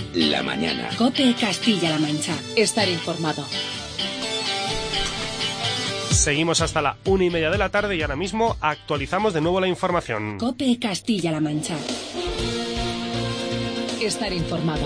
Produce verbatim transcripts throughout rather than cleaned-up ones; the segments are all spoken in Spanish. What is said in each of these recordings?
La mañana. COPE Castilla-La Mancha. Estar informado. Seguimos hasta la una y media de la tarde y ahora mismo actualizamos de nuevo la información. COPE Castilla-La Mancha. Estar informado.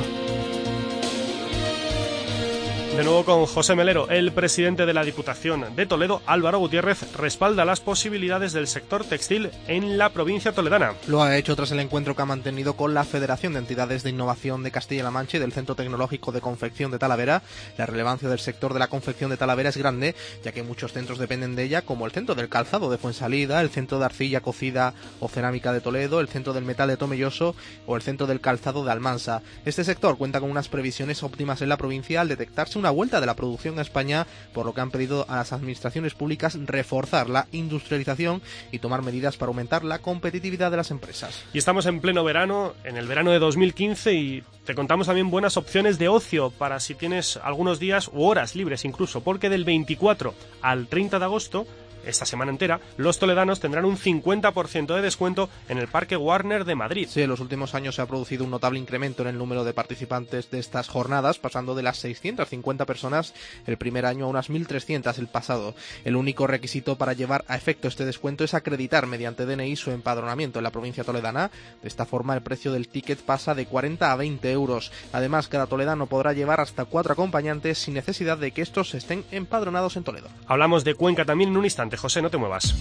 De nuevo con José Melero. El presidente de la Diputación de Toledo, Álvaro Gutiérrez, respalda las posibilidades del sector textil en la provincia toledana. Lo ha hecho tras el encuentro que ha mantenido con la Federación de Entidades de Innovación de Castilla-La Mancha y del Centro Tecnológico de Confección de Talavera. La relevancia del sector de la confección de Talavera es grande, ya que muchos centros dependen de ella, como el Centro del Calzado de Fuensalida, el Centro de Arcilla Cocida o Cerámica de Toledo, el Centro del Metal de Tomelloso o el Centro del Calzado de Almansa. Este sector cuenta con unas previsiones óptimas en la provincia al detectarse una vuelta de la producción a España, por lo que han pedido a las administraciones públicas reforzar la industrialización y tomar medidas para aumentar la competitividad de las empresas. Y estamos en pleno verano, en el verano de dos mil quince, y te contamos también buenas opciones de ocio para si tienes algunos días u horas libres incluso, porque del veinticuatro al treinta de agosto, esta semana entera, los toledanos tendrán un cincuenta por ciento de descuento en el Parque Warner de Madrid. Sí, en los últimos años se ha producido un notable incremento en el número de participantes de estas jornadas, pasando de las seiscientas cincuenta personas el primer año a unas mil trescientas el pasado. El único requisito para llevar a efecto este descuento es acreditar mediante D N I su empadronamiento en la provincia toledana. De esta forma, el precio del ticket pasa de cuarenta a veinte euros. Además, cada toledano podrá llevar hasta cuatro acompañantes sin necesidad de que estos estén empadronados en Toledo. Hablamos de Cuenca también en un instante. José, no te muevas.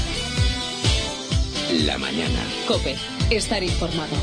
La mañana. COPE. Estar informado.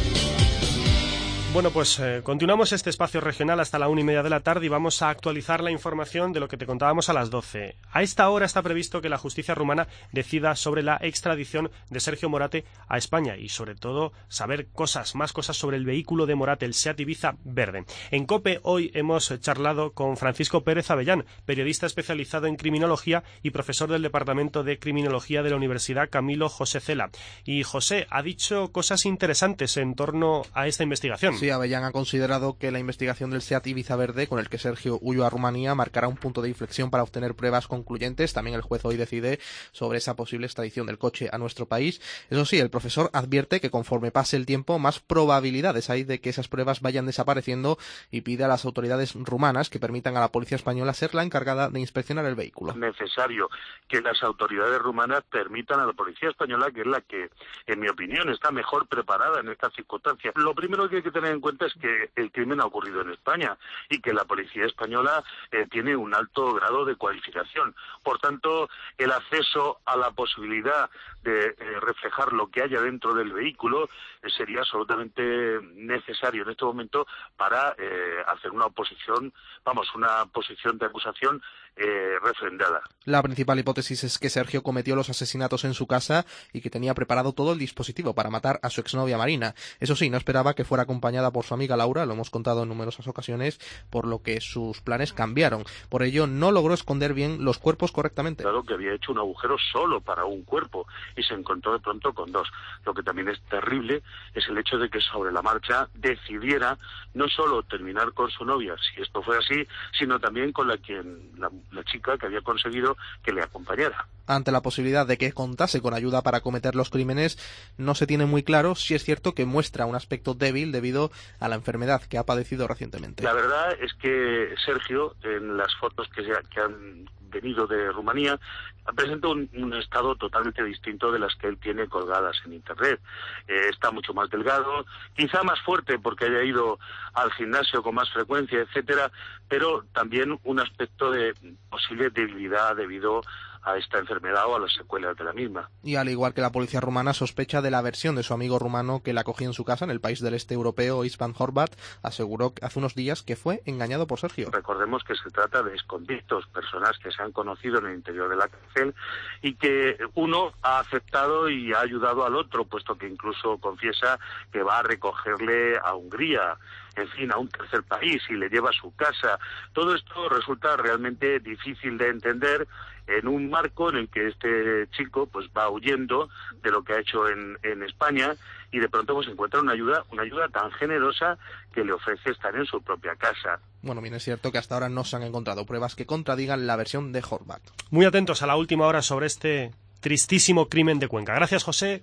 Bueno, pues eh, continuamos este espacio regional hasta la una y media de la tarde y vamos a actualizar la información de lo que te contábamos a las doce. A esta hora está previsto que la justicia rumana decida sobre la extradición de Sergio Morate a España y sobre todo saber cosas, más cosas sobre el vehículo de Morate, el Seat Ibiza verde. En COPE hoy hemos charlado con Francisco Pérez Avellán, periodista especializado en criminología y profesor del Departamento de Criminología de la Universidad Camilo José Cela. Y José ha dicho cosas interesantes en torno a esta investigación. Sí, Avellán ha considerado que la investigación del Seat Ibiza verde, con el que Sergio huyó a Rumanía, marcará un punto de inflexión para obtener pruebas concluyentes. También el juez hoy decide sobre esa posible extradición del coche a nuestro país. Eso sí, el profesor advierte que conforme pase el tiempo, más probabilidades hay de que esas pruebas vayan desapareciendo y pide a las autoridades rumanas que permitan a la policía española ser la encargada de inspeccionar el vehículo. Es necesario que las autoridades rumanas permitan a la policía española, que es la que, en mi opinión, está mejor preparada en estas circunstancias. Lo primero que hay que tener en cuenta es que el crimen ha ocurrido en España y que la policía española eh, tiene un alto grado de cualificación. Por tanto, el acceso a la posibilidad de eh, reflejar lo que haya dentro del vehículo eh, sería absolutamente necesario en este momento para eh, hacer una oposición, vamos, una posición de acusación eh, refrendada. La principal hipótesis es que Sergio cometió los asesinatos en su casa y que tenía preparado todo el dispositivo para matar a su exnovia Marina. Eso sí, no esperaba que fuera acompañada por su amiga Laura, lo hemos contado en numerosas ocasiones, por lo que sus planes cambiaron. Por ello, no logró esconder bien los cuerpos correctamente. Claro que había hecho un agujero solo para un cuerpo y se encontró de pronto con dos. Lo que también es terrible es el hecho de que sobre la marcha decidiera no solo terminar con su novia, si esto fue así, sino también con la, quien, la, la chica que había conseguido que le acompañara. Ante la posibilidad de que contase con ayuda para cometer los crímenes, no se tiene muy claro si es cierto que muestra un aspecto débil debido a la enfermedad que ha padecido recientemente. La verdad es que Sergio, en las fotos que, se, que han venido de Rumanía, presenta un, un estado totalmente distinto de las que él tiene colgadas en Internet. Eh, está mucho más delgado, quizá más fuerte porque haya ido al gimnasio con más frecuencia, etcétera, pero también un aspecto de posible debilidad debido a esta enfermedad o a las secuelas de la misma. Y al igual que la policía rumana sospecha de la versión de su amigo rumano que la acogió en su casa en el país del este europeo, István Horvat, aseguró hace unos días que fue engañado por Sergio. Recordemos que se trata de exconvictos, personas que se han conocido en el interior de la cárcel y que uno ha aceptado y ha ayudado al otro, puesto que incluso confiesa que va a recogerle a Hungría, en fin, a un tercer país y le lleva a su casa. Todo esto resulta realmente difícil de entender en un marco en el que este chico pues va huyendo de lo que ha hecho en, en España y de pronto pues encuentra una ayuda, una ayuda tan generosa que le ofrece estar en su propia casa. Bueno, bien es cierto que hasta ahora no se han encontrado pruebas que contradigan la versión de Horvat. Muy atentos a la última hora sobre este tristísimo crimen de Cuenca. Gracias, José.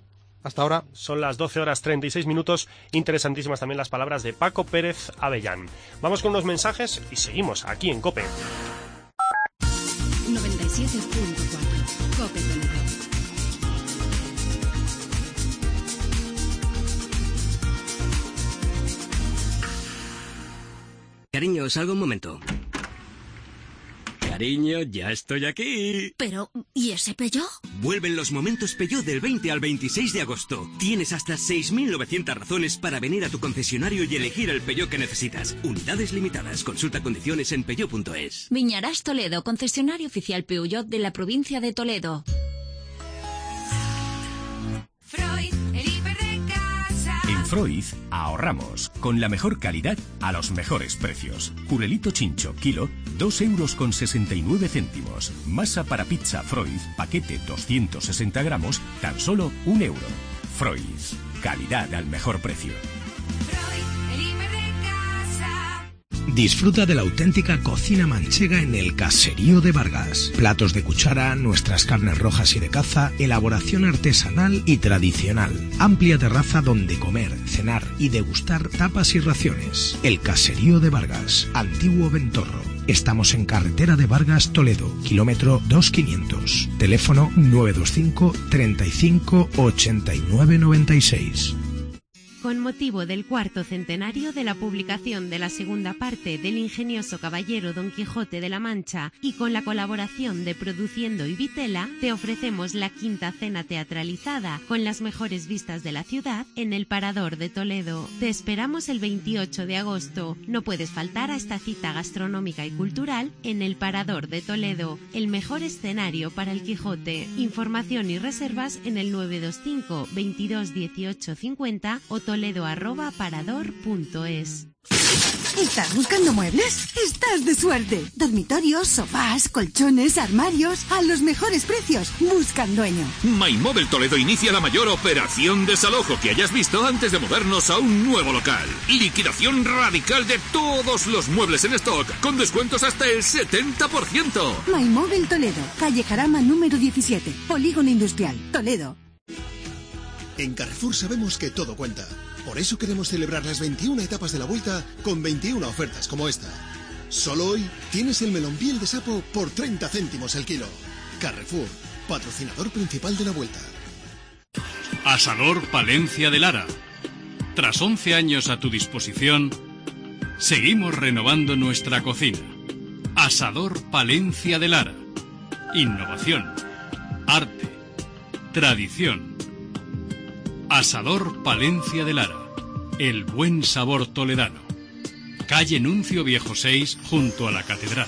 Hasta ahora. Son las doce horas treinta y seis minutos. Interesantísimas también las palabras de Paco Pérez Avellán. Vamos con unos mensajes y seguimos aquí en COPE. noventa y siete punto cuatro COPE Toledo. Cariño, salgo un momento. Cariño, ya estoy aquí. Pero, ¿y ese Peugeot? Vuelven los momentos Peugeot del veinte al veintiséis de agosto. Tienes hasta seis mil novecientas razones para venir a tu concesionario y elegir el Peugeot que necesitas. Unidades limitadas. Consulta condiciones en peugeot punto es. Viñarás Toledo, concesionario oficial Peugeot de la provincia de Toledo. Freud, el hiper de casa. En Freud ahorramos con la mejor calidad a los mejores precios. Jurelito chincho, kilo, dos euros con sesenta y nueve céntimos. Masa para pizza Freud, paquete doscientos sesenta gramos, tan solo un euro. Freud, calidad al mejor precio. Freud, el hiper de casa. Disfruta de la auténtica cocina manchega en el Caserío de Vargas. Platos de cuchara, nuestras carnes rojas y de caza, elaboración artesanal y tradicional. Amplia terraza donde comer, cenar y degustar tapas y raciones. El Caserío de Vargas, Antiguo Ventorro. Estamos en carretera de Vargas, Toledo, kilómetro dos quinientos. Teléfono nueve dos cinco, treinta y cinco, ochenta y nueve noventa y seis. Con motivo del cuarto centenario de la publicación de la segunda parte del ingenioso caballero Don Quijote de la Mancha y con la colaboración de Produciendo y Vitela, te ofrecemos la quinta cena teatralizada con las mejores vistas de la ciudad en el Parador de Toledo. Te esperamos el veintiocho de agosto. No puedes faltar a esta cita gastronómica y cultural en el Parador de Toledo, el mejor escenario para el Quijote. Información y reservas en el nueve dos cinco, veintidós, dieciocho, cincuenta o toledo arroba parador punto es. ¿Estás buscando muebles? ¡Estás de suerte! Dormitorios, sofás, colchones, armarios, a los mejores precios. Buscan dueño. MyMóvil Toledo inicia la mayor operación desalojo que hayas visto antes de movernos a un nuevo local. Liquidación radical de todos los muebles en stock, con descuentos hasta el setenta por ciento. MyMóvil Toledo, calle Jarama número diecisiete, Polígono Industrial, Toledo. En Carrefour sabemos que todo cuenta. Por eso queremos celebrar las veintiuna etapas de la Vuelta con veintiuna ofertas como esta. Solo hoy tienes el melón piel de sapo por treinta céntimos el kilo. Carrefour, patrocinador principal de la Vuelta. Asador Palencia de Lara. Tras once años a tu disposición, seguimos renovando nuestra cocina. Asador Palencia de Lara. Innovación, arte, tradición. Asador Palencia de Lara, el buen sabor toledano. Calle Nuncio Viejo seis, junto a la Catedral.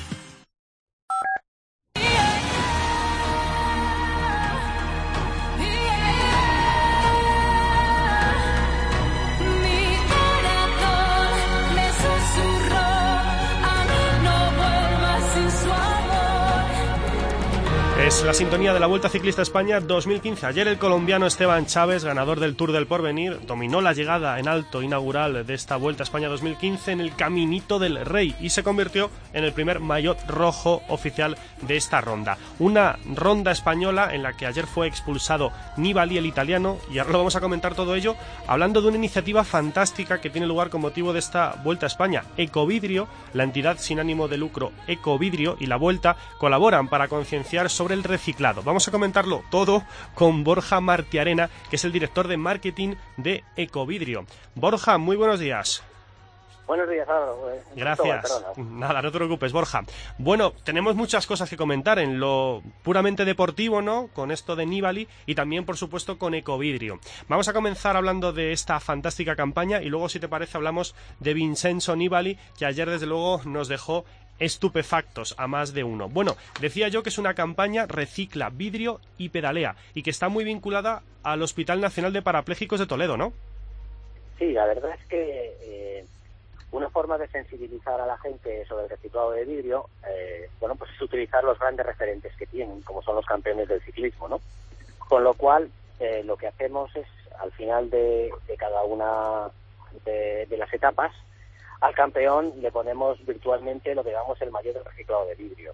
Es la sintonía de la Vuelta Ciclista España dos mil quince. Ayer el colombiano Esteban Chávez, ganador del Tour del Porvenir, dominó la llegada en alto inaugural de esta Vuelta a España dos mil quince en el Caminito del Rey y se convirtió en el primer maillot rojo oficial de esta ronda. Una ronda española en la que ayer fue expulsado Nibali, el italiano, y ahora lo vamos a comentar todo ello hablando de una iniciativa fantástica que tiene lugar con motivo de esta Vuelta a España. Ecovidrio, la entidad sin ánimo de lucro Ecovidrio y la Vuelta colaboran para concienciar sobre el reciclado. Vamos a comentarlo todo con Borja Martiarena, que es el director de marketing de Ecovidrio. Borja, muy buenos días. Buenos días, Álvaro. Gracias. Nada, no te preocupes, Borja. Bueno, tenemos muchas cosas que comentar en lo puramente deportivo, ¿no? Con esto de Nibali y también, por supuesto, con Ecovidrio. Vamos a comenzar hablando de esta fantástica campaña y luego, si te parece, hablamos de Vincenzo Nibali, que ayer, desde luego, nos dejó estupefactos a más de uno. Bueno, decía yo que es una campaña recicla, vidrio y pedalea y que está muy vinculada al Hospital Nacional de Parapléjicos de Toledo, ¿no? Sí, la verdad es que eh, una forma de sensibilizar a la gente sobre el reciclado de vidrio, eh, bueno, pues es utilizar los grandes referentes que tienen, como son los campeones del ciclismo, ¿no? Con lo cual, eh, lo que hacemos es, al final de, de cada una de, de las etapas, al campeón le ponemos virtualmente lo que llamamos el maillot de reciclado de vidrio.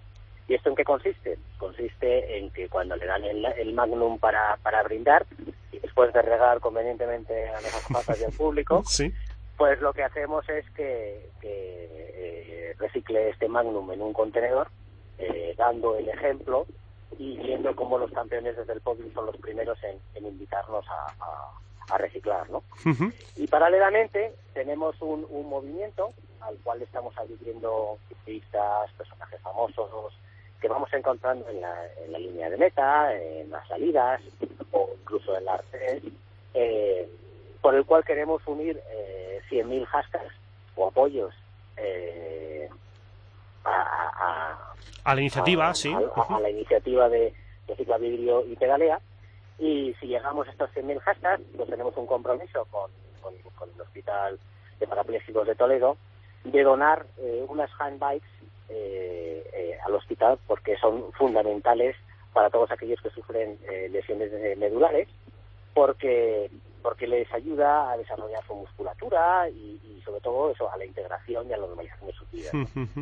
¿Y esto en qué consiste? Consiste en que cuando le dan el, el Magnum para, para brindar, y después de regar convenientemente a las azafatas y al público, sí. pues lo que hacemos es que, que eh, recicle este Magnum en un contenedor, eh, dando el ejemplo y viendo cómo los campeones desde el podio son los primeros en, en invitarnos a, a, a reciclar, ¿no? Uh-huh. Y paralelamente tenemos un, un movimiento al cual estamos adhiriendo artistas, personajes famosos, que vamos encontrando en la, en la línea de meta, en las salidas o incluso en las redes, eh, por el cual queremos unir eh, cien mil hashtags o apoyos eh, a, a, a la iniciativa, a, sí. A, a, a la iniciativa de Recicla Vidrio y Pedalea. Y si llegamos a estos cien mil hashtags, pues tenemos un compromiso con, con, con el Hospital de Parapléjicos de Toledo de donar eh, unas handbikes eh, eh, al hospital, porque son fundamentales para todos aquellos que sufren eh, lesiones medulares, porque porque les ayuda a desarrollar su musculatura y, y sobre todo eso, a la integración y a la normalización de sus vidas.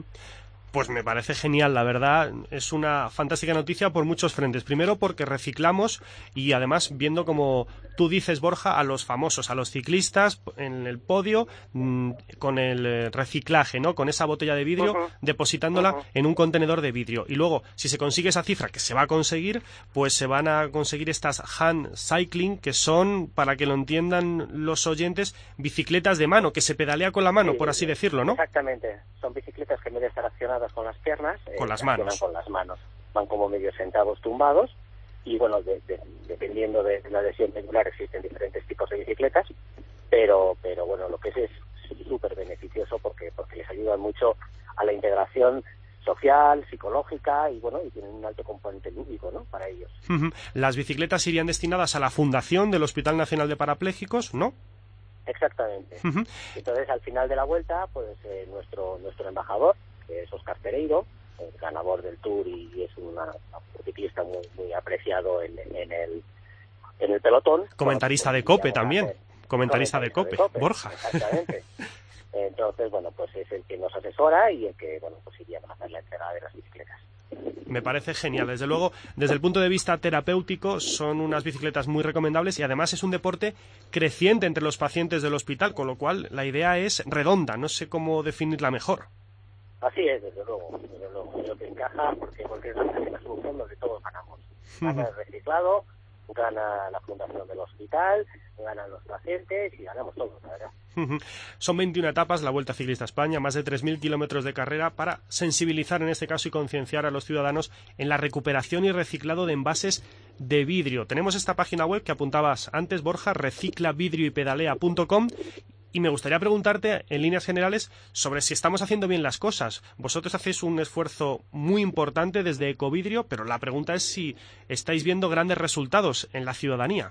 Pues me parece genial, la verdad, es una fantástica noticia por muchos frentes. Primero porque reciclamos y además viendo, como tú dices, Borja, a los famosos, a los ciclistas en el podio mmm, con el reciclaje, ¿no? Con esa botella de vidrio, uh-huh. depositándola uh-huh. en un contenedor de vidrio. Y luego, si se consigue esa cifra, que se va a conseguir, pues se van a conseguir estas hand cycling, que son, para que lo entiendan los oyentes, bicicletas de mano, que se pedalea con la mano, sí, por así decirlo, ¿no? Exactamente, son bicicletas que en vez de estar accionadas con las piernas, con eh, las manos. Con las manos. Van como medio sentados, tumbados, y bueno, de, de, dependiendo de la lesión medular existen diferentes tipos de bicicletas, pero pero bueno, lo que es es súper beneficioso porque porque les ayuda mucho a la integración social, psicológica y bueno, y tienen un alto componente lúdico, ¿no?, para ellos. Uh-huh. Las bicicletas irían destinadas a la fundación del Hospital Nacional de Parapléjicos, ¿no? Exactamente. Uh-huh. Entonces, al final de la vuelta, pues eh, nuestro nuestro embajador, que es Óscar Pereiro, el ganador del Tour y, y es una, un ciclista muy muy apreciado en, en el en el pelotón. Comentarista bueno, de COPE también. Comentarista, comentarista de, COPE, de COPE, Borja. Exactamente. Entonces, bueno, pues es el que nos asesora y el que, bueno, pues iríamos a hacer la entrega de las bicicletas. Me parece genial. Desde luego, desde el punto de vista terapéutico, son unas bicicletas muy recomendables y además es un deporte creciente entre los pacientes del hospital, con lo cual la idea es redonda. No sé cómo definirla mejor. Así es, desde luego. Desde luego. Creo que encaja porque, porque es la solución donde todos ganamos. Gana el reciclado, gana la fundación del hospital, ganan los pacientes y ganamos todos, la verdad. Son veintiuna etapas, la Vuelta Ciclista a España, más de tres mil kilómetros de carrera para sensibilizar en este caso y concienciar a los ciudadanos en la recuperación y reciclado de envases de vidrio. Tenemos esta página web que apuntabas antes, Borja, recicla vidrio y pedalea punto com, y me gustaría preguntarte en líneas generales sobre si estamos haciendo bien las cosas. Vosotros hacéis un esfuerzo muy importante desde Ecovidrio, pero la pregunta es si estáis viendo grandes resultados en la ciudadanía.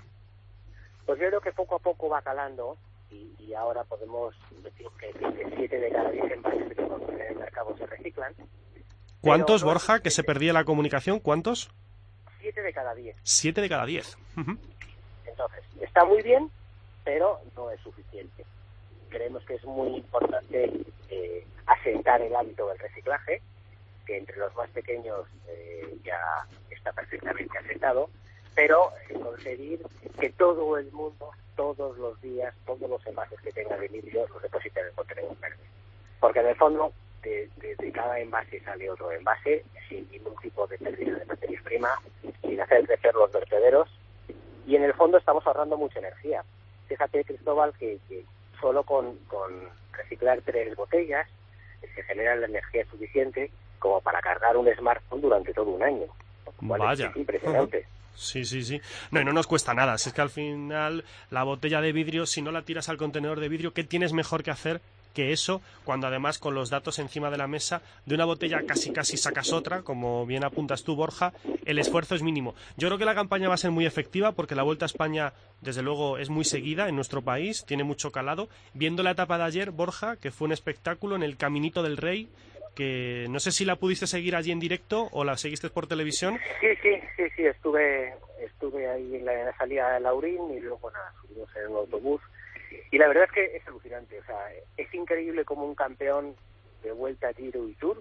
Pues yo creo que poco a poco va calando. Y, y ahora podemos decir que siete de cada diez envases que tenemos en el mercado se reciclan. ¿Cuántos, no, Borja, que se perdía la comunicación? ¿Cuántos? siete de cada diez. siete de cada diez. Uh-huh. Entonces, está muy bien, pero no es suficiente. Creemos que es muy importante eh, asentar el hábito del reciclaje, que entre los más pequeños eh, ya está perfectamente asentado, pero eh, conseguir que todo el mundo, todos los días, todos los envases que tengan de vidrio los depositen en el contenedor verde. Porque en el fondo de, de, de cada envase sale otro envase sin ningún tipo de pérdida de materia prima, sin hacer crecer los vertederos, y en el fondo estamos ahorrando mucha energía. Fíjate, Cristóbal, que, que solo con, con reciclar tres botellas se genera la energía suficiente como para cargar un smartphone durante todo un año. Vaya. Es impresionante. Uh-huh. Sí, sí, sí. No, y no nos cuesta nada. Si es que al final la botella de vidrio, si no la tiras al contenedor de vidrio, ¿qué tienes mejor que hacer que eso? Cuando además con los datos encima de la mesa, de una botella casi casi sacas otra, como bien apuntas tú, Borja, el esfuerzo es mínimo. Yo creo que la campaña va a ser muy efectiva porque la Vuelta a España, desde luego, es muy seguida en nuestro país, tiene mucho calado. Viendo la etapa de ayer, Borja, que fue un espectáculo en el Caminito del Rey, que no sé si la pudiste seguir allí en directo o la seguiste por televisión. Sí, sí, sí, sí, estuve estuve ahí en la, en la salida de Laurín y luego nada, subimos en un autobús y la verdad es que es alucinante, o sea, es increíble como un campeón de Vuelta, Giro y Tour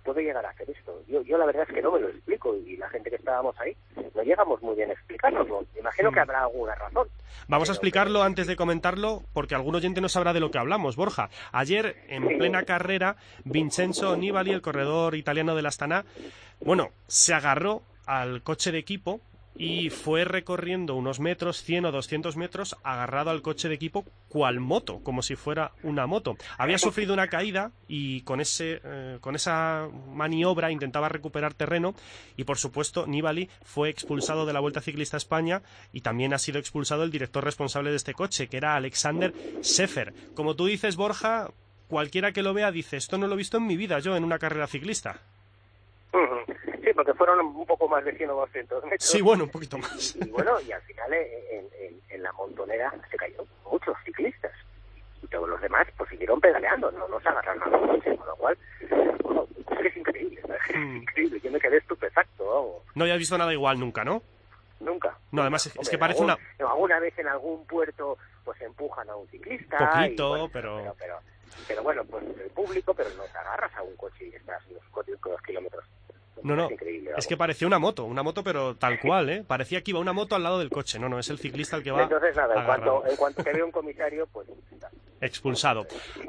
puede llegar a hacer esto? Yo, yo la verdad es que no me lo explico y la gente que estábamos ahí no llegamos muy bien a explicarlo. Imagino que habrá alguna razón. Vamos a explicarlo antes de comentarlo, porque algún oyente no sabrá de lo que hablamos, Borja. Ayer, en sí. plena carrera, Vincenzo Nibali, el corredor italiano del Astana, bueno, se agarró al coche de equipo y fue recorriendo unos metros, cien o doscientos metros, agarrado al coche de equipo cual moto, como si fuera una moto. Había sufrido una caída y con ese eh, con esa maniobra intentaba recuperar terreno y, por supuesto, Nibali fue expulsado de la Vuelta Ciclista a España y también ha sido expulsado el director responsable de este coche, que era Alexander Sefer. Como tú dices, Borja, cualquiera que lo vea dice, esto no lo he visto en mi vida yo en una carrera ciclista. Uh-huh. Sí, porque fueron un poco más de cien o doscientos metros. Sí, bueno, un poquito más. Y, y bueno, y al final en, en, en la montonera se cayeron muchos ciclistas. Y todos los demás pues siguieron pedaleando, no, no se agarraron a los coches, con lo cual, bueno, es que es increíble, es mm. increíble. Yo me quedé estupefacto. Vamos. No habías visto nada igual nunca, ¿no? Nunca. No, además es, Hombre, es que parece algún, una... No, alguna vez en algún puerto pues empujan a un ciclista. Poquito, y, bueno, pero... pero... pero... Pero bueno, pues el público, pero no te agarras a un coche y estás unos dos kilómetros. No, no, es, increíble, es que parecía una moto, una moto pero tal cual, ¿eh? Parecía que iba una moto al lado del coche. No, no, es el ciclista el que va. Entonces nada, en cuanto, en cuanto te ve un comisario, pues... expulsado.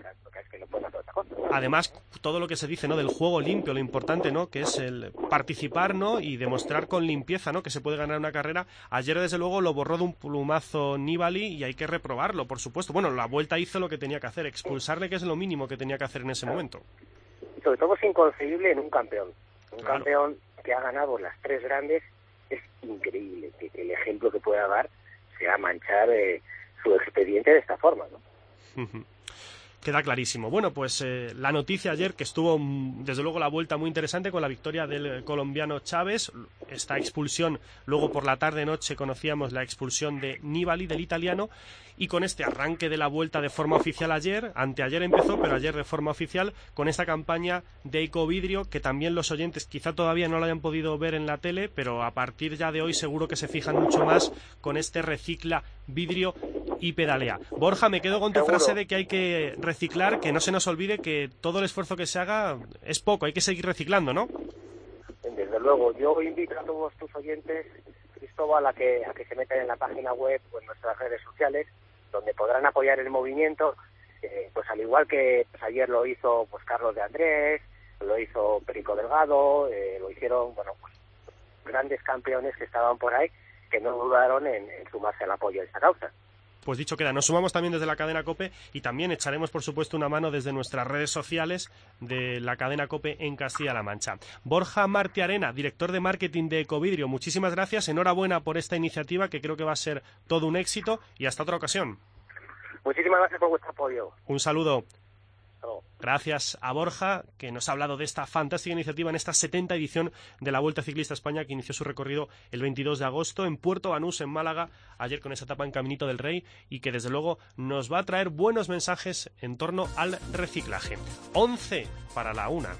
Además, todo lo que se dice, ¿no?, del juego limpio, lo importante, ¿no?, que es el participar, ¿no?, y demostrar con limpieza, ¿no?, que se puede ganar una carrera. Ayer, desde luego, lo borró de un plumazo Nibali y hay que reprobarlo, por supuesto. Bueno, la Vuelta hizo lo que tenía que hacer, expulsarle, que es lo mínimo que tenía que hacer en ese momento. Sobre todo es inconcebible en un campeón. Un claro. campeón que ha ganado las tres grandes, es increíble que, que el ejemplo que pueda dar sea manchar eh, su expediente de esta forma, ¿no? Uh-huh. Queda clarísimo. Bueno, pues eh, la noticia ayer, que estuvo, desde luego, la vuelta muy interesante con la victoria del colombiano Chávez, esta expulsión, luego por la tarde-noche conocíamos la expulsión de Nibali, del italiano, y con este arranque de la vuelta de forma oficial ayer, anteayer empezó, pero ayer de forma oficial, con esta campaña de Ecovidrio, que también los oyentes quizá todavía no lo hayan podido ver en la tele, pero a partir ya de hoy seguro que se fijan mucho más con este recicla vidrio y pedalea. Borja, me quedo con tu Seguro. frase de que hay que reciclar, que no se nos olvide que todo el esfuerzo que se haga es poco, hay que seguir reciclando, ¿no? Desde luego, yo invito a todos tus oyentes, Cristóbal, a que, a que se metan en la página web o en nuestras redes sociales, donde podrán apoyar el movimiento, eh, pues al igual que pues, ayer lo hizo pues Carlos de Andrés, lo hizo Perico Delgado, eh, lo hicieron, bueno, pues grandes campeones que estaban por ahí, que no dudaron en, en sumarse al apoyo a esa causa. Pues dicho queda, nos sumamos también desde la cadena COPE y también echaremos, por supuesto, una mano desde nuestras redes sociales de la cadena COPE en Castilla-La Mancha. Borja Martiarena, director de marketing de Ecovidrio, muchísimas gracias, enhorabuena por esta iniciativa que creo que va a ser todo un éxito y hasta otra ocasión. Muchísimas gracias por vuestro apoyo. Un saludo. Gracias a Borja, que nos ha hablado de esta fantástica iniciativa en esta setenta edición de la Vuelta Ciclista a España, que inició su recorrido el veintidós de agosto en Puerto Banús, en Málaga, ayer con esa etapa en Caminito del Rey, y que desde luego nos va a traer buenos mensajes en torno al reciclaje. once para la una.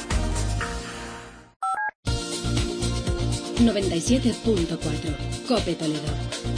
noventa y siete punto cuatro COPE Toledo.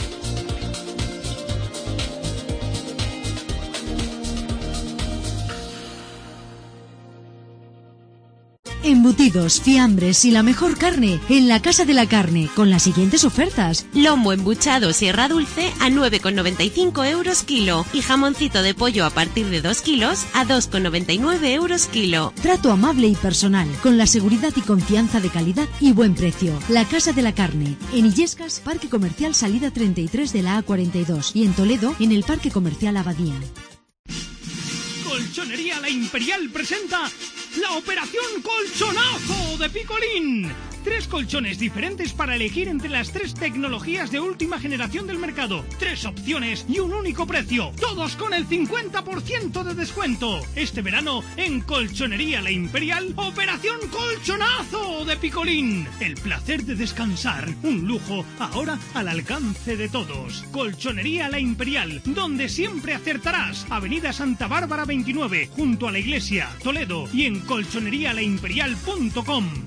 Embutidos, fiambres y la mejor carne en la Casa de la Carne, con las siguientes ofertas. Lomo embuchado Sierra Dulce a nueve con noventa y cinco euros kilo y jamoncito de pollo a partir de dos kilos a dos con noventa y nueve euros kilo. Trato amable y personal, con la seguridad y confianza de calidad y buen precio. La Casa de la Carne, en Illescas, Parque Comercial Salida treinta y tres de la A cuarenta y dos, y en Toledo, en el Parque Comercial Abadía. Colchonería La Imperial presenta la Operación Colchonazo de Picolín. Tres colchones diferentes para elegir entre las tres tecnologías de última generación del mercado. Tres opciones y un único precio. Todos con el cincuenta por ciento de descuento. Este verano en Colchonería La Imperial, Operación Colchonazo de Picolín. El placer de descansar, un lujo ahora al alcance de todos. Colchonería La Imperial, donde siempre acertarás. Avenida Santa Bárbara veintinueve, junto a la iglesia, Toledo, y en colchonería la imperial punto com.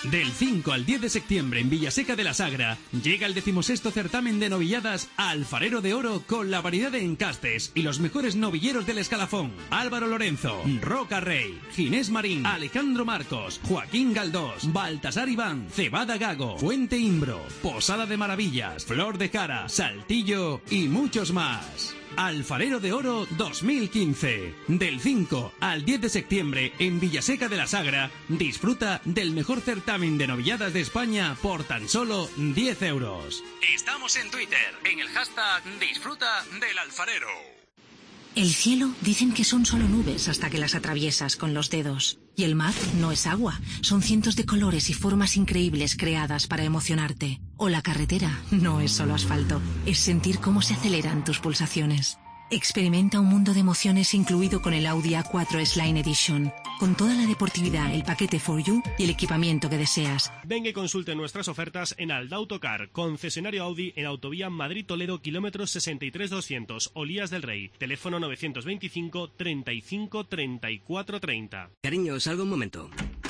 Del cinco al diez de septiembre en Villaseca de la Sagra llega el decimosexto certamen de novilladas Alfarero de Oro con la variedad de encastes y los mejores novilleros del escalafón. Álvaro Lorenzo, Roca Rey, Ginés Marín, Alejandro Marcos, Joaquín Galdós, Baltasar Iván, Cebada Gago, Fuente Imbro, Posada de Maravillas, Flor de Cara, Saltillo y muchos más. Alfarero de Oro dos mil quince. Del cinco al diez de septiembre en Villaseca de la Sagra, disfruta del mejor certamen de novilladas de España por tan solo diez euros. Estamos en Twitter, en el hashtag Disfruta del Alfarero. El cielo dicen que son solo nubes hasta que las atraviesas con los dedos. Y el mar no es agua, son cientos de colores y formas increíbles creadas para emocionarte. O la carretera no es solo asfalto, es sentir cómo se aceleran tus pulsaciones. Experimenta un mundo de emociones incluido con el Audi A cuatro S-Line Edition, con toda la deportividad, el paquete for you y el equipamiento que deseas. Venga y consulte nuestras ofertas en Aldautocar, concesionario Audi en Autovía Madrid-Toledo, kilómetros sesenta y tres doscientos, Olías del Rey, teléfono novecientos veinticinco, treinta y cinco, treinta y cuatro, treinta. Cariño, salgo un momento.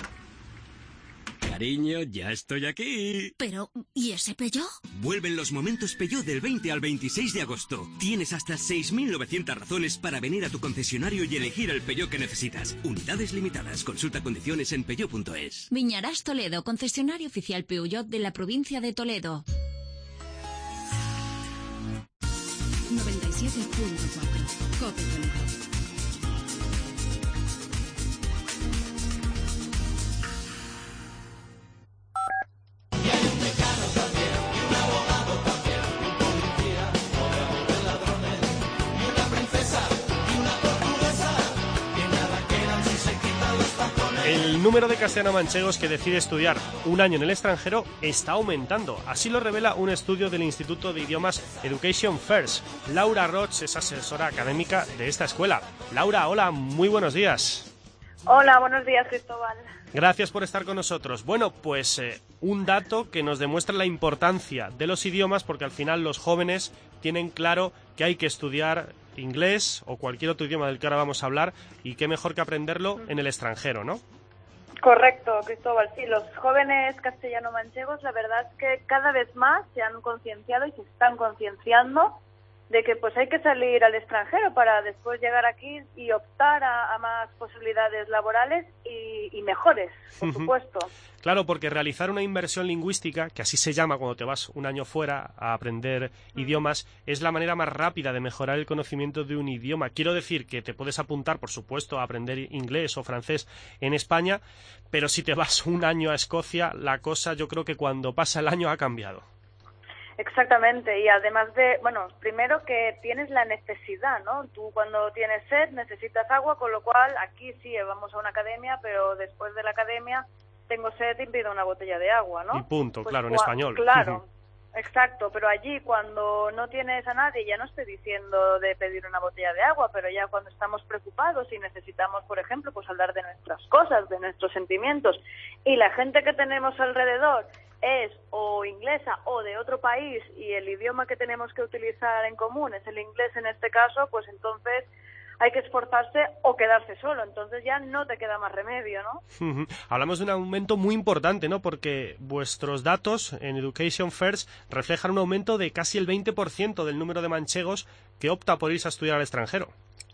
Cariño, ya estoy aquí. Pero, ¿y ese Peugeot? Vuelven los momentos Peugeot del veinte al veintiséis de agosto. Tienes hasta seis mil novecientas razones para venir a tu concesionario y elegir el Peugeot que necesitas. Unidades limitadas. Consulta condiciones en peugeot punto es. Viñarás Toledo, concesionario oficial Peugeot de la provincia de Toledo. noventa y siete punto cuatro. Cope Toledo. El número de castellano-manchegos que decide estudiar un año en el extranjero está aumentando. Así lo revela un estudio del Instituto de Idiomas Education First. Laura Roch es asesora académica de esta escuela. Laura, hola, muy buenos días. Hola, buenos días, Cristóbal. Gracias por estar con nosotros. Bueno, pues eh, un dato que nos demuestra la importancia de los idiomas, porque al final los jóvenes tienen claro que hay que estudiar inglés o cualquier otro idioma del que ahora vamos a hablar, y qué mejor que aprenderlo en el extranjero, ¿no? Correcto, Cristóbal. Sí, los jóvenes castellano-manchegos, la verdad es que cada vez más se han concienciado y se están concienciando de que pues hay que salir al extranjero para después llegar aquí y optar a, a más posibilidades laborales y, y mejores, por supuesto. Claro, porque realizar una inversión lingüística, que así se llama cuando te vas un año fuera a aprender mm. idiomas, es la manera más rápida de mejorar el conocimiento de un idioma. Quiero decir que te puedes apuntar, por supuesto, a aprender inglés o francés en España, pero si te vas un año a Escocia, la cosa yo creo que cuando pasa el año ha cambiado. Exactamente, y además de, bueno, primero que tienes la necesidad, ¿no? Tú cuando tienes sed necesitas agua, con lo cual aquí sí vamos a una academia, pero después de la academia tengo sed y pido una botella de agua, ¿no? Y punto, pues, claro, en español. Claro, exacto, pero allí cuando no tienes a nadie, ya no estoy diciendo de pedir una botella de agua, pero ya cuando estamos preocupados y necesitamos, por ejemplo, pues hablar de nuestras cosas, de nuestros sentimientos, y la gente que tenemos alrededor es o inglesa o de otro país y el idioma que tenemos que utilizar en común es el inglés en este caso, pues entonces hay que esforzarse o quedarse solo, entonces ya no te queda más remedio, ¿no? Hablamos de un aumento muy importante, ¿no? Porque vuestros datos en Education First reflejan un aumento de casi el veinte por ciento del número de manchegos que opta por irse a estudiar al extranjero.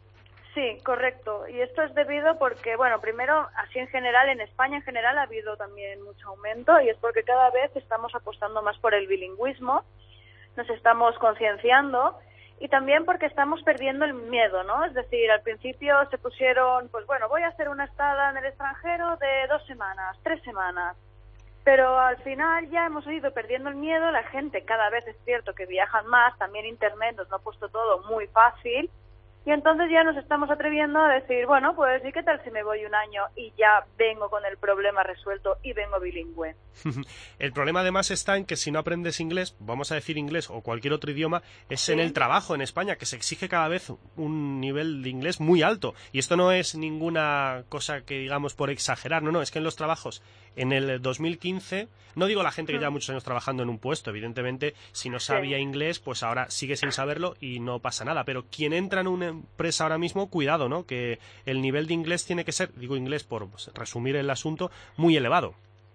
Sí, correcto. Y esto es debido porque, bueno, primero, así en general, en España en general ha habido también mucho aumento y es porque cada vez estamos apostando más por el bilingüismo, nos estamos concienciando y también porque estamos perdiendo el miedo, ¿no? Es decir, al principio se pusieron, pues bueno, voy a hacer una estada en el extranjero de dos semanas, tres semanas, pero al final ya hemos ido perdiendo el miedo, la gente cada vez es cierto que viajan más, también Internet nos lo ha puesto todo muy fácil. Y entonces ya nos estamos atreviendo a decir, bueno, pues ¿y qué tal si me voy un año y ya vengo con el problema resuelto y vengo bilingüe? El problema además está en que si no aprendes inglés, vamos a decir inglés o cualquier otro idioma, es ¿Sí? en el trabajo en España, que se exige cada vez un nivel de inglés muy alto. Y esto no es ninguna cosa que digamos por exagerar, no, no, es que en los trabajos en el dos mil quince, no digo la gente que lleva muchos años trabajando en un puesto, evidentemente si no sabía sí. inglés, pues ahora sigue sin saberlo y no pasa nada, pero quien entra en una empresa ahora mismo, cuidado, ¿no? Que el nivel de inglés tiene que ser, digo inglés por resumir el asunto, muy elevado.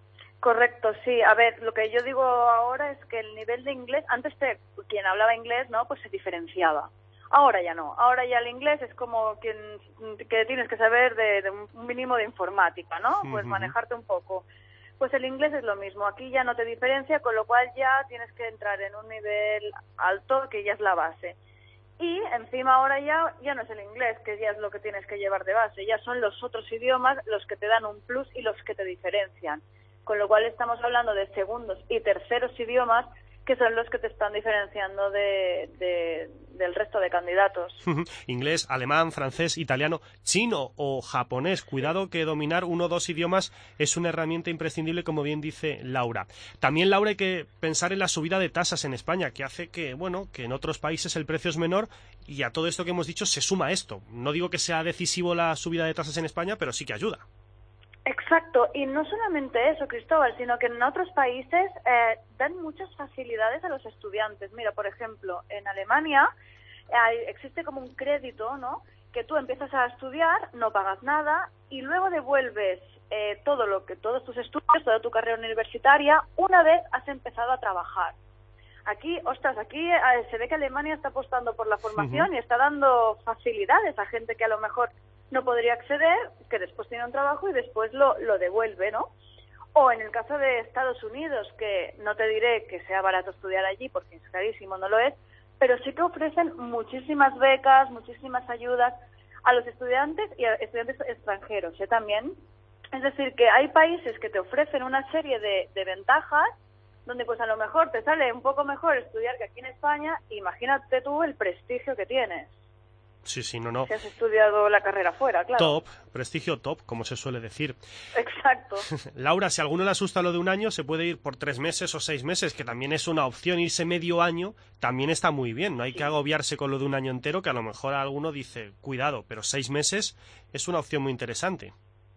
Correcto, sí. A ver, lo que yo digo ahora es que el nivel de inglés, antes te, quien hablaba inglés, ¿no? Pues se diferenciaba. Ahora ya no. Ahora ya el inglés es como quien que tienes que saber de, de un mínimo de informática, ¿no? Pues uh-huh. manejarte un poco. Pues el inglés es lo mismo. Aquí ya no te diferencia, con lo cual ya tienes que entrar en un nivel alto, que ya es la base. Y encima ahora ya ya no es el inglés, que ya es lo que tienes que llevar de base. Ya son los otros idiomas los que te dan un plus y los que te diferencian. Con lo cual estamos hablando de segundos y terceros idiomas que son los que te están diferenciando de, de, del resto de candidatos. Inglés, alemán, francés, italiano, chino o japonés. Cuidado que dominar uno o dos idiomas es una herramienta imprescindible, como bien dice Laura. También, Laura, hay que pensar en la subida de tasas en España, que hace que, bueno, que en otros países el precio es menor, y a todo esto que hemos dicho se suma esto. No digo que sea decisivo la subida de tasas en España, pero sí que ayuda. Exacto, y no solamente eso, Cristóbal, sino que en otros países eh, dan muchas facilidades a los estudiantes. Mira, por ejemplo, en Alemania hay, existe como un crédito, ¿no? Que tú empiezas a estudiar, no pagas nada y luego devuelves eh, todo lo que todos tus estudios, toda tu carrera universitaria, una vez has empezado a trabajar. Aquí, ostras, aquí eh, se ve que Alemania está apostando por la formación uh-huh. y está dando facilidades a gente que a lo mejor no podría acceder, que después tiene un trabajo y después lo, lo devuelve, ¿no? O en el caso de Estados Unidos, que no te diré que sea barato estudiar allí, porque es carísimo, no lo es, pero sí que ofrecen muchísimas becas, muchísimas ayudas a los estudiantes y a estudiantes extranjeros, ¿eh? También. Es decir, que hay países que te ofrecen una serie de, de ventajas, donde pues a lo mejor te sale un poco mejor estudiar que aquí en España, imagínate tú el prestigio que tienes. Sí, sí, no, no. Si has estudiado la carrera fuera, claro. Top, prestigio top, como se suele decir. Exacto. Laura, si a alguno le asusta lo de un año, se puede ir por tres meses o seis meses, que también es una opción. Irse medio año también está muy bien. No hay sí. que agobiarse con lo de un año entero, que a lo mejor alguno dice, cuidado, pero seis meses es una opción muy interesante.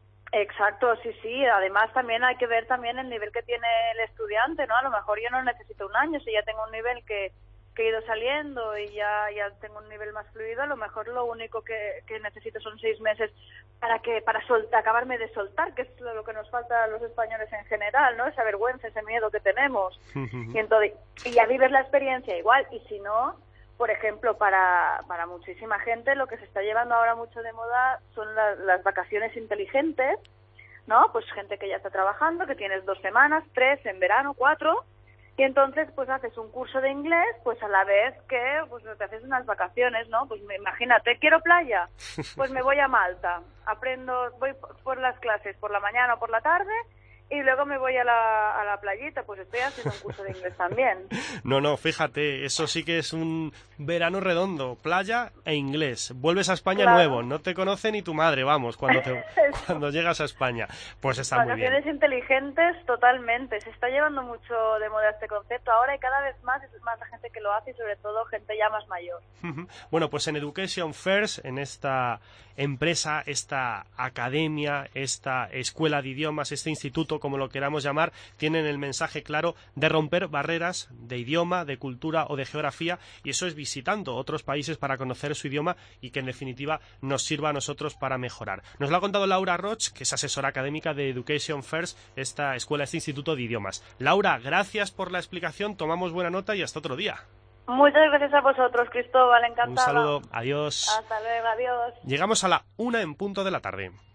Exacto, sí, sí. Además también hay que ver también el nivel que tiene el estudiante, ¿no? A lo mejor yo no necesito un año, si ya tengo un nivel que... que he ido saliendo y ya, ya tengo un nivel más fluido, a lo mejor lo único que, que necesito son seis meses para que para soltar, acabarme de soltar, que es lo que nos falta a los españoles en general, ¿no? Esa vergüenza, ese miedo que tenemos. y entonces y ya vives la experiencia igual, y si no, por ejemplo, para, para muchísima gente lo que se está llevando ahora mucho de moda son la, las vacaciones inteligentes, ¿no? Pues gente que ya está trabajando, que tienes dos semanas, tres, en verano, cuatro... Y entonces, pues haces un curso de inglés, pues a la vez que pues te haces unas vacaciones, ¿no? Pues imagínate, ¿quiero playa? Pues me voy a Malta, aprendo, voy por las clases por la mañana o por la tarde y luego me voy a la, a la playita, pues estoy haciendo un curso de inglés también. No, no, fíjate, eso sí que es un verano redondo, playa e inglés. Vuelves a España claro. nuevo, no te conoce ni tu madre, vamos, cuando te, cuando llegas a España. Pues está muy bien. Vacaciones inteligentes, totalmente. Se está llevando mucho de moda este concepto ahora y cada vez más es más la gente que lo hace y sobre todo gente ya más mayor. Bueno, pues en Education First, en esta empresa, esta academia, esta escuela de idiomas, este instituto, como lo queramos llamar, tienen el mensaje claro de romper barreras de idioma, de cultura o de geografía, y eso es visitando otros países para conocer su idioma y que en definitiva nos sirva a nosotros para mejorar. Nos lo ha contado Laura Roch, que es asesora académica de Education First, esta escuela, este instituto de idiomas. Laura, gracias por la explicación, tomamos buena nota y hasta otro día. Muchas gracias a vosotros, Cristóbal, encantada. Un saludo, adiós. Hasta luego, adiós. Llegamos a la una en punto de la tarde.